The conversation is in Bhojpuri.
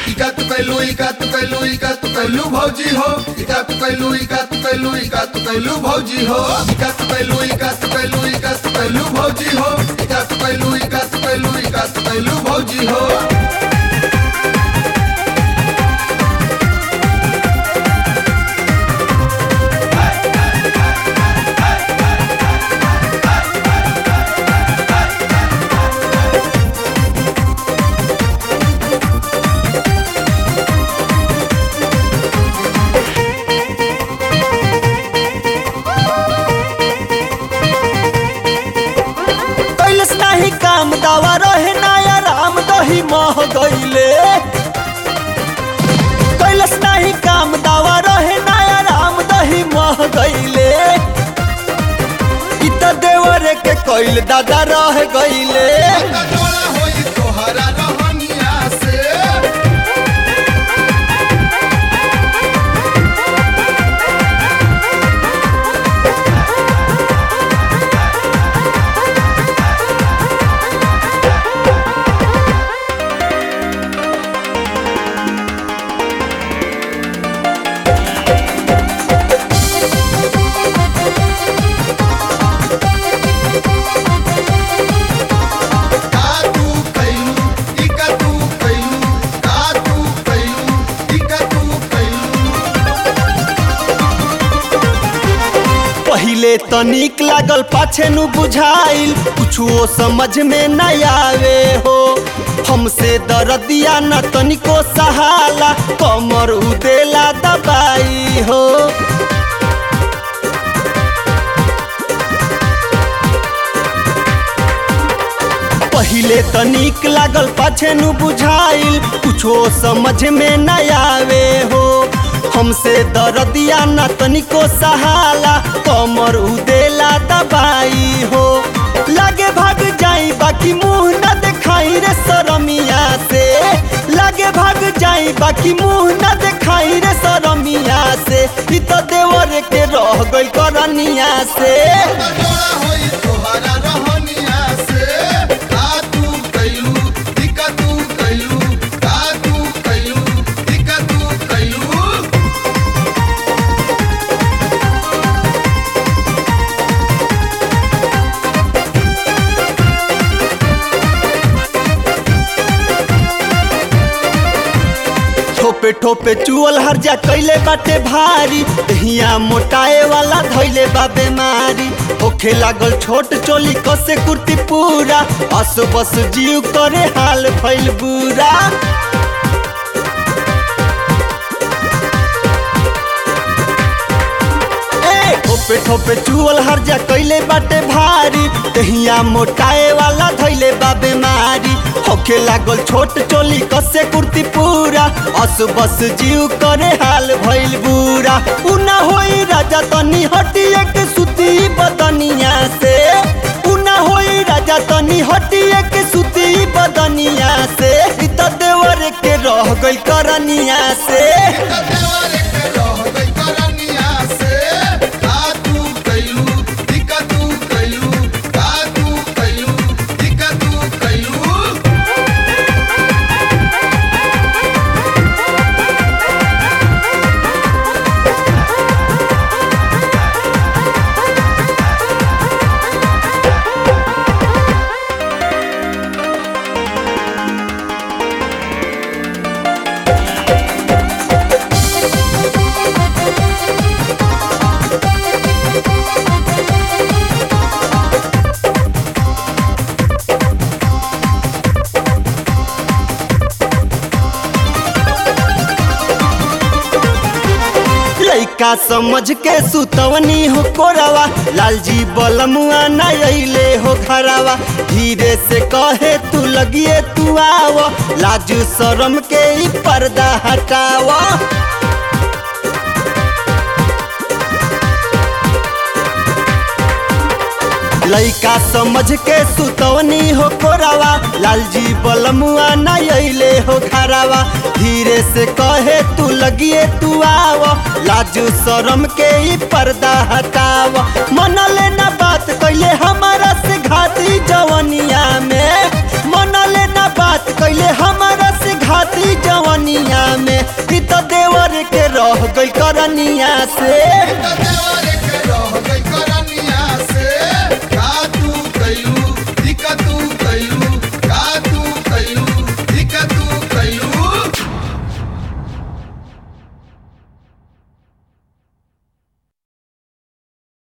कैलू भौजी हो कैलू भौजी हो कैलू भौजी हो कैलू भौजी हो। काम दावा रहे नया राम दही मह गईले कैलस नहीं काम दावा रहे नया राम दही मह गईले इत देवरे के कैल दादा रह गईले। पहिले तनिक लागल पाछे नु बुझाइल कुछो समझ में न आवे हो हमसे दर्दिया न तनिको सहाला कमर उदेला दबाई हो। पहिले तनिक लागल पाछे नु बुझाइल कुछो समझ में न आवे हो हमसे दर्दिया न तनिको सहाला कमर उदेला दबाई हो। लागे भाग जाई बाकी मुंह न दिखाई रे शरमिया से लागे भाग जाई बाकी मुंह न दिखाई रे शरमिया से इ तो देवर के रह गई करनिया से। ठोपे ठोपे चुअल हर जा कैले बाटे भारी दहिया मोटाए वाला धैले बा बेमारी होखे लागल छोट चोली कसे कुर्ती पूरा बस बस जीव करे हाल फैल बुरा। ठोपे ठोपे चुअल हर जा कैले बाटे भारी दहिया मोटाए वाला धैले बा बेमारी होखे लागल छोट चोली कसे कुर्ती पूरा अस बस जीव करे हाल भइल बुरा। उना होई राजा तनी हटिए के सुती बदनिया से उना होई राजा तनी हटिए के सुती बदनिया से इ त देवर के रह गई करनिया से। का समझ के सुतवनी हो कोरावा लालजी बलमुआ न अइले हो घरावा धीरे से कहे तू लगिए तू आव लाजू शरम के ई पर्दा हटावा। लइका समझ के सुतवनी हो कोरावा लालजी बलमुआ न अइले हो घरावा धीरे से कहे तू लगिए तू आव लाजू शरम के ई पर्दा हटाव। मन लेना बात कैले हमारा से घाती जवनिया में मन लेना बात कैले हमारा से घाती जवनिया बढ़िया से देवर